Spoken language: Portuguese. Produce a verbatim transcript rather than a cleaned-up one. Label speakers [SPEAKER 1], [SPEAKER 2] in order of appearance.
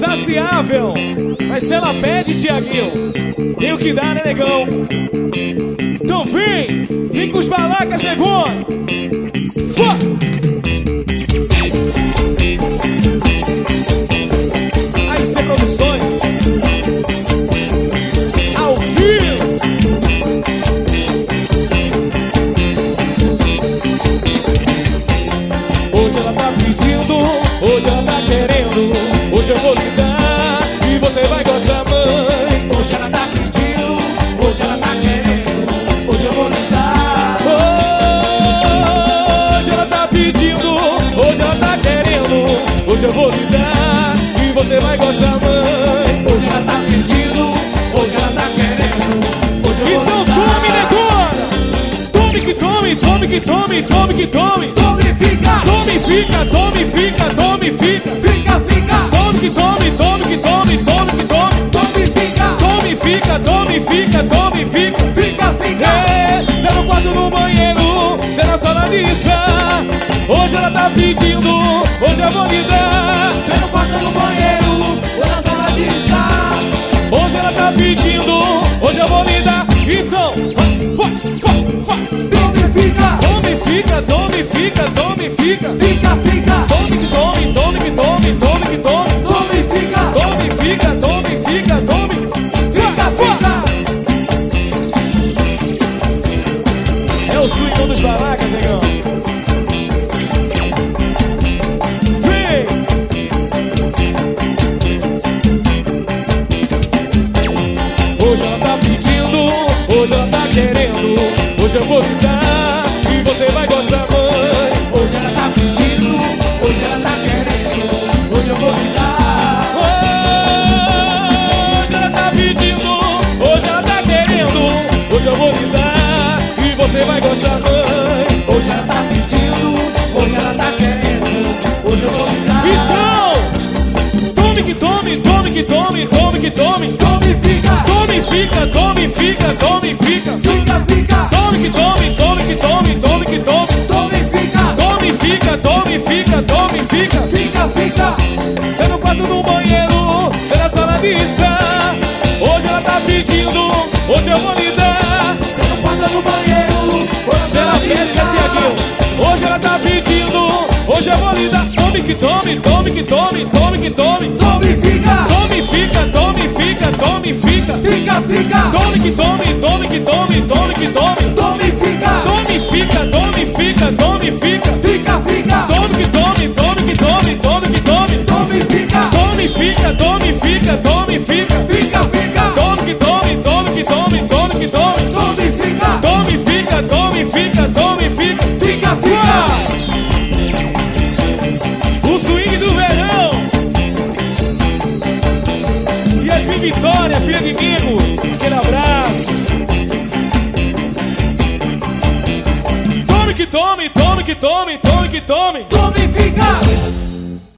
[SPEAKER 1] insaciável. Mas se ela pede, Tiaguinho, tem o que dar, né, negão? Então vem, vem com os balacas, negão. Aí, C Produções, ao vivo. Hoje ela tá pedindo, hoje ela tá querendo, hoje eu vou lhe dar e você vai gostar, mãe.
[SPEAKER 2] Hoje ela tá pedindo, hoje ela tá querendo, hoje eu vou lhe dar.
[SPEAKER 1] Hoje ela tá pedindo, hoje ela tá querendo, hoje eu vou lhe dar e você vai gostar, mãe.
[SPEAKER 2] Hoje ela tá pedindo, hoje ela tá querendo, hoje eu vou
[SPEAKER 1] Então
[SPEAKER 2] lhe dar.
[SPEAKER 1] tome, negona! Tome que tome, tome que tome, tome que tome.
[SPEAKER 2] Tome, fica,
[SPEAKER 1] Tome, fica, tome, fica, tome, fica.
[SPEAKER 2] fica, fica.
[SPEAKER 1] Tome que tome, tome que tome, tome que tome.
[SPEAKER 2] Tome, fica,
[SPEAKER 1] Tome, fica, tome, fica, tome, fica.
[SPEAKER 2] fica, fica.
[SPEAKER 1] É, cê no quarto, no banheiro, cê na sala de estar. Hoje ela tá pedindo, hoje eu vou lhe dar.
[SPEAKER 2] Cê no quarto, no banheiro, ou na sala de estar.
[SPEAKER 1] Hoje ela tá pedindo, hoje eu vou lhe dar. Então, vai, vai, vai.
[SPEAKER 2] Tome, fica,
[SPEAKER 1] Tome, fica, tome, fica, tome, fica.
[SPEAKER 2] fica, fica.
[SPEAKER 1] Tome que tome, tome que tome, tome que tome.
[SPEAKER 2] Tome, fica,
[SPEAKER 1] Tome, fica, tome, fica, tome.
[SPEAKER 2] fica, fica.
[SPEAKER 1] É o swing dos barracas, negão. Vem! Hoje ela tá pedindo, hoje ela tá querendo, hoje eu vou lhe dar e você vai gostar, mãe.
[SPEAKER 2] Hoje ela tá pedindo, hoje ela tá querendo, hoje eu vou lhe dar.
[SPEAKER 1] Hoje ela tá pedindo, hoje ela tá querendo, hoje eu vou lhe dar e você vai gostar, mãe.
[SPEAKER 2] Hoje ela tá pedindo, hoje ela tá querendo, hoje eu vou lhe dar.
[SPEAKER 1] Então, tome que tome, tome que tome, tome que tome.
[SPEAKER 2] Tome, fica,
[SPEAKER 1] Tome, fica, tome, fica, tome, fica.
[SPEAKER 2] fica, fica.
[SPEAKER 1] Tome que tome, tome que tome, tome que tome.
[SPEAKER 2] Tome, fica,
[SPEAKER 1] Tome, fica, tome, fica, tome, fica.
[SPEAKER 2] fica, fica.
[SPEAKER 1] Cê no quarto, no banheiro, cê na sala de estar. Hoje ela tá pedindo, hoje eu vou lhe dar.
[SPEAKER 2] Cê não passa no banheiro, ou na
[SPEAKER 1] Se ela
[SPEAKER 2] sala de
[SPEAKER 1] pesca,
[SPEAKER 2] estar.
[SPEAKER 1] Tiaguinho, hoje ela tá pedindo, hoje eu vou lhe dar. Tome que tome, tome que tome, tome que tome.
[SPEAKER 2] Tome, fica,
[SPEAKER 1] Tome, fica, tome, fica, tome, fica.
[SPEAKER 2] fica, fica.
[SPEAKER 1] Tome que tome, tome que tome, tome que tome.
[SPEAKER 2] Tome, fica,
[SPEAKER 1] Tome, fica, tome, fica, tome, fica.
[SPEAKER 2] fica, fica.
[SPEAKER 1] Tome que tome, tome que tome, tome que tome.
[SPEAKER 2] Tome, fica,
[SPEAKER 1] Tome, fica, tome, fica, tome, fica.
[SPEAKER 2] fica, fica.
[SPEAKER 1] Tome que tome, tome que tome, tome que tome.
[SPEAKER 2] Tome, fica,
[SPEAKER 1] Tome, fica, tome, fica, tome, fica.
[SPEAKER 2] fica, fica.
[SPEAKER 1] O swing do verão. Yasmin Vitória, filha de Nico. Aquele abraço. Tome que tome, tome que tome, tome que tome.